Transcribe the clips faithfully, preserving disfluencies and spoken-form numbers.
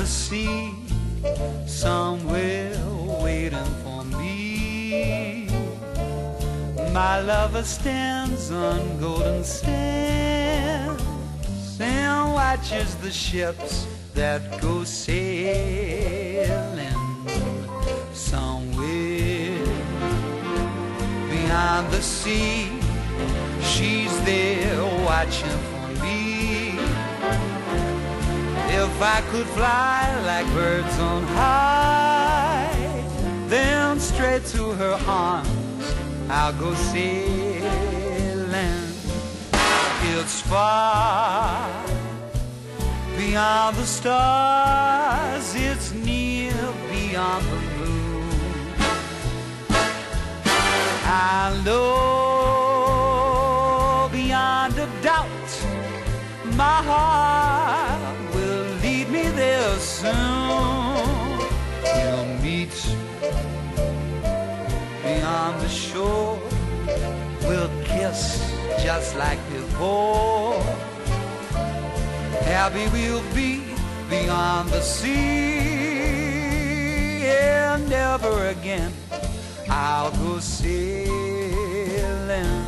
the sea, somewhere waiting for me. My lover stands on golden sands and watches the ships that go sailing. Somewhere beyond the sea, she's there watching for me. If I could fly like birds on high, then straight to her arms I'll go sailing. It's far beyond the stars, it's near beyond the moon. I know beyond a doubt my heart will lead me there soon. We'll meet beyond the shore, we'll kiss just like before. Happy we'll be beyond the sea, and never again I'll go sailing.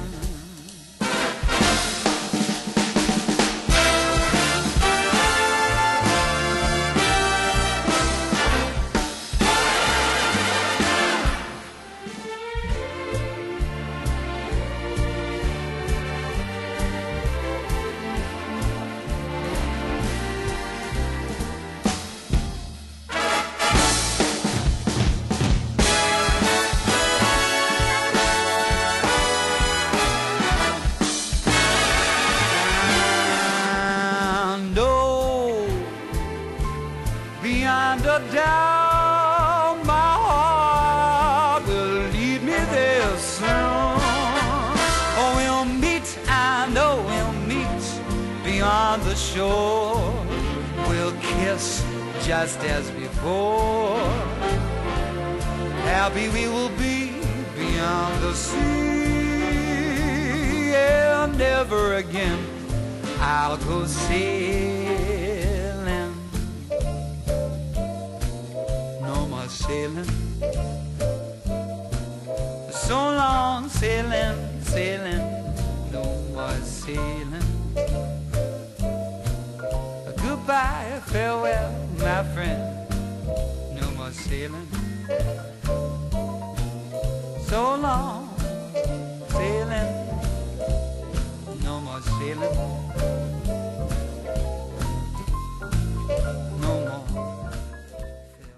Beyond a doubt, my heart will lead me there soon. Oh, we'll meet, I know we'll meet beyond the shore. We'll kiss just as before. Happy we will be beyond the sea, and never again I'll go sailing. Sailing, so long sailing, sailing, no more sailing. Goodbye, farewell, my friend, no more sailing. So long sailing, no more sailing.